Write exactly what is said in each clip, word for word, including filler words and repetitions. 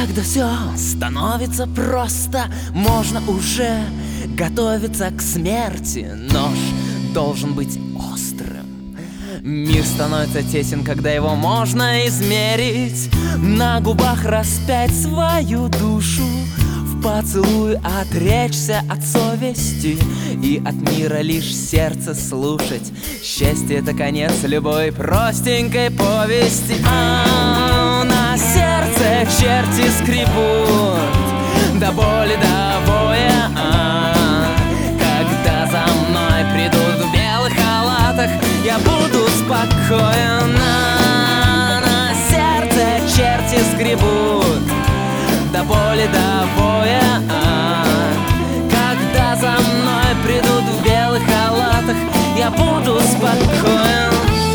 Когда все становится просто, можно уже готовиться к смерти. Нож должен быть острым. Мир становится тесен, когда его можно измерить. На губах распять свою душу, в поцелуй отречься от совести и от мира лишь сердце слушать. Счастье — это конец любой простенькой повести. А на сердце черти скребут до боли, до боя. А когда за мной придут в белых халатах, я буду спокоен. А на сердце черти скребут до боли, до боя. А когда за мной придут в белых халатах, я буду спокоен.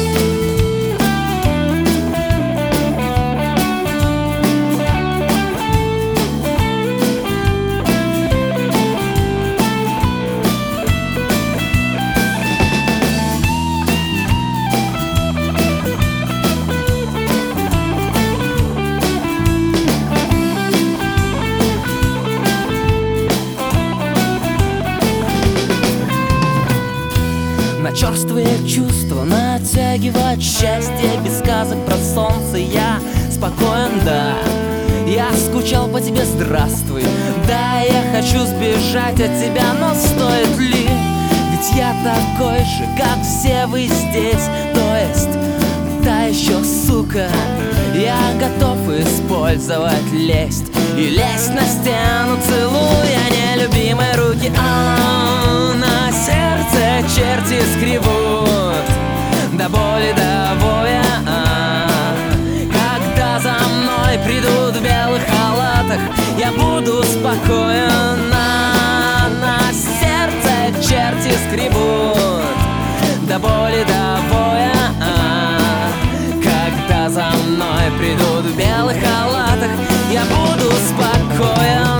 На черствые чувства натягивать счастье без сказок про солнце. Я спокоен, да, я скучал по тебе, здравствуй. Да, я хочу сбежать от тебя, но стоит ли? Ведь я такой же, как все вы здесь. То есть та еще сука. Я готов использовать лесть и лезть на стену, целуя нелюбимые руки. А на сердце черти скребут до боли, до боя. А когда за мной придут в белых халатах, я буду спокоен. А на сердце черти скребут до боли, до боя. А когда за мной придут в белых халатах, я буду спокоен.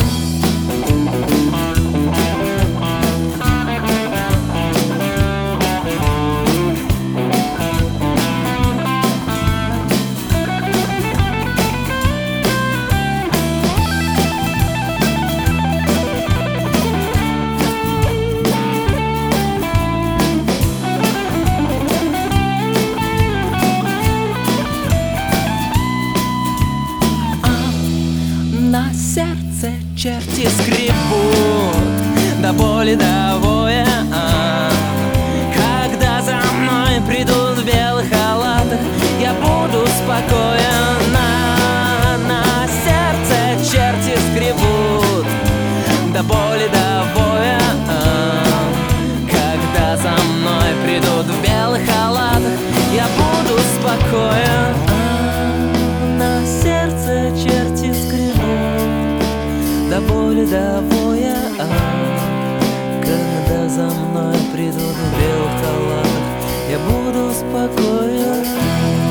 На сердце черти скребут до боли, до боя. А когда за мной придут в белых халатах, я буду спокоен. А на сердце черти скребут до боли, до боя. А когда за мной придут в белых халатах, я буду спокоен. А на сердце черти скребут до боли, до боя. А когда за мной придут в белых халатах, я буду спокоен.